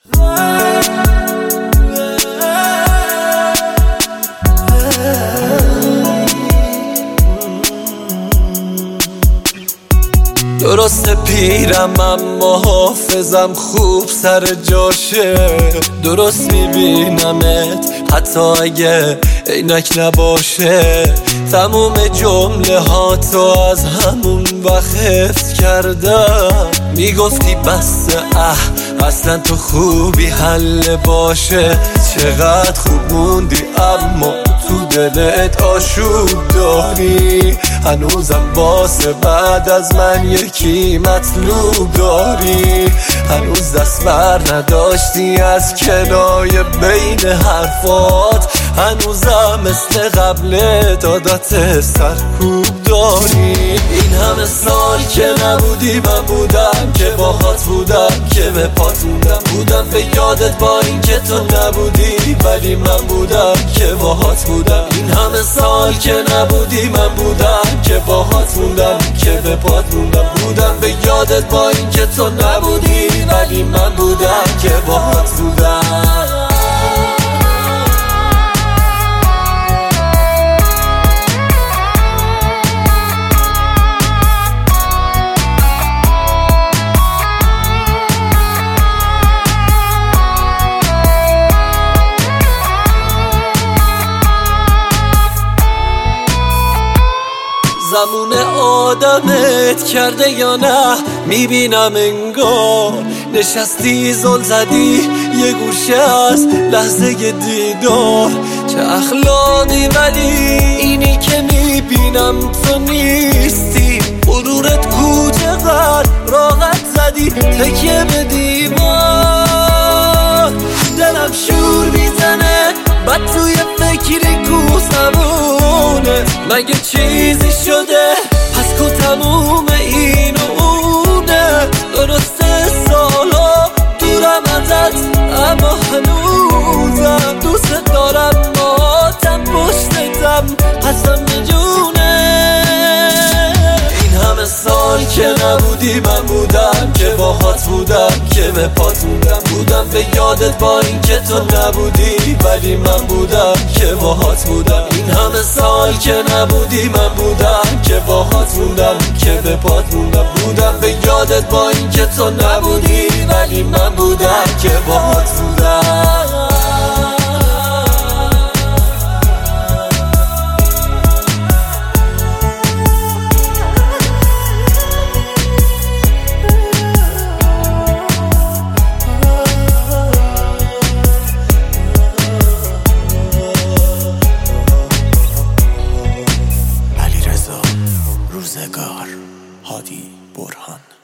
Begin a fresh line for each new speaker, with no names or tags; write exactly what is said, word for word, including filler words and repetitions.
درسته پیرم اما حافظم خوب سر جاشه، درست میبینمت حتی اگه عینک نباشه. تموم جمله ها تو از همون وقت حفظ کردم، میگفتی بس اه اصلا تو خوبی حل باشه. چقدر خوب موندی اما تو دلت آشوب داری، هنوزم واسه بعد از من یکی مطلوب داری. هنوز دست بر نداشتی از کنای بین حرفات، هنوزم مثل قبل دادات سرکوب داری. این همه سال که نبودی من بودم که باهات بودم، که به پات موندم بودم به یادت با این که تو نبودی، ولی من بودم که باهات بودم. این همه سال که نبودی من بودم که باهات موندم، که به پات موندم بودم به یادت با این که تو نبودی، ولی من بودم که باهات بودم. زمون آدمت کرده یا نه میبینم انگار، نشستی زل زدی یه گوشه از لحظه دیدار. چه اخلاقی ولی اینی که میبینم تو نیستی، غرورت کو چقدر راحت زدی تکیه به دیوار. دلم شور میزنه بعد توی فکری کو زمونه، مگه چیزی شده پس کو تموم این و اونه. درسته سالا دورم ازت اما هنوزم دوست دارم، ماتم پشتتم قسم جونه. این همه سال که نبودی من بودم که باهات بودم، که به پات موندم بودم به یادت با این که تو نبودی، ولی من بودم که باهات بودم. این همه سال که نبودی من بودم که باهات موندم، که به پات موندم بودم به یادت با این که تو نبودی، ولی من بودم که باهات بودم.
روزگار هادی برهان.